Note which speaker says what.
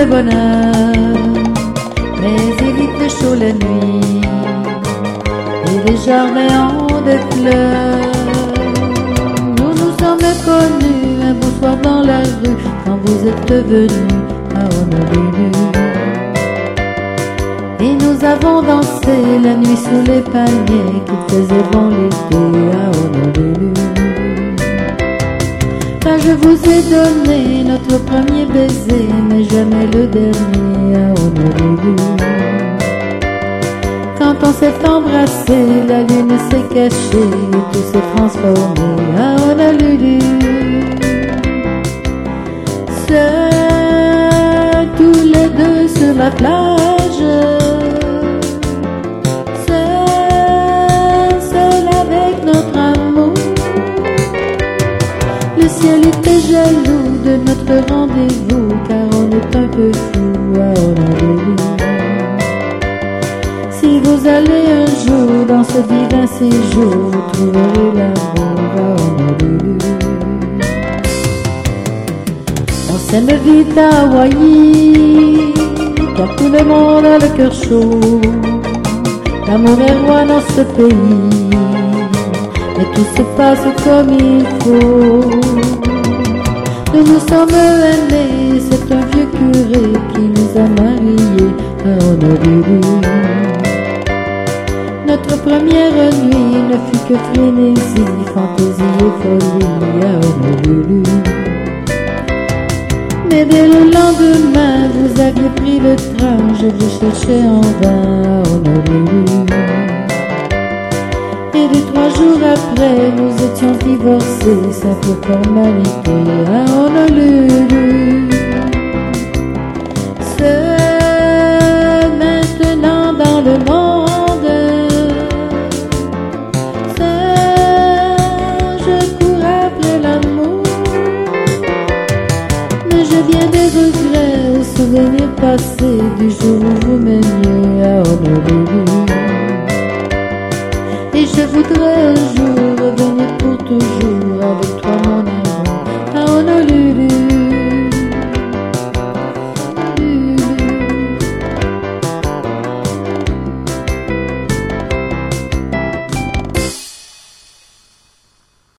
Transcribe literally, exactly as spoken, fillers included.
Speaker 1: le bonheur, mais évite le chaud la nuit et les jardins ont de fleurs. Nous nous sommes connus un beau soir dans la rue quand vous êtes venus à Honolulu. Et nous avons dansé la nuit sous les palmiers qui faisaient bon l'été à Honolulu. Là je vous ai donné notre premier baiser, mais jamais le dernier à Honolulu. Quand on s'est embrassé, la lune s'est cachée et tout s'est transformé à Honolulu. Seuls tous les deux sur la plage, seuls, seuls avec notre amour. Le ciel était jaloux de notre rendez-vous, car on est un peu fou à Honolulu. Si vous allez un jour dans ce divin séjour, vous trouverez l'amour à Honolulu. On s'aime vite à Hawaï, car tout le monde a le cœur chaud. L'amour est roi dans ce pays, mais tout se passe comme il faut. Nous nous sommes aimés, c'est un vieux curé qui nous a mariés à Honolulu. Notre première nuit ne fut que frénésie, fantaisie et folie à Honolulu. Mais dès le lendemain, vous aviez pris le train, je vous cherchais en vain à Honolulu. Et deux, trois jours après, nous étions divorcés, simple formalité à Honolulu. Seul maintenant dans le monde, seul je cours après l'amour. Mais je viens des regrets, souvenirs passés du jour où vous m'aimiez à Honolulu. Et je voudrais un jour revenir pour toujours avec toi mon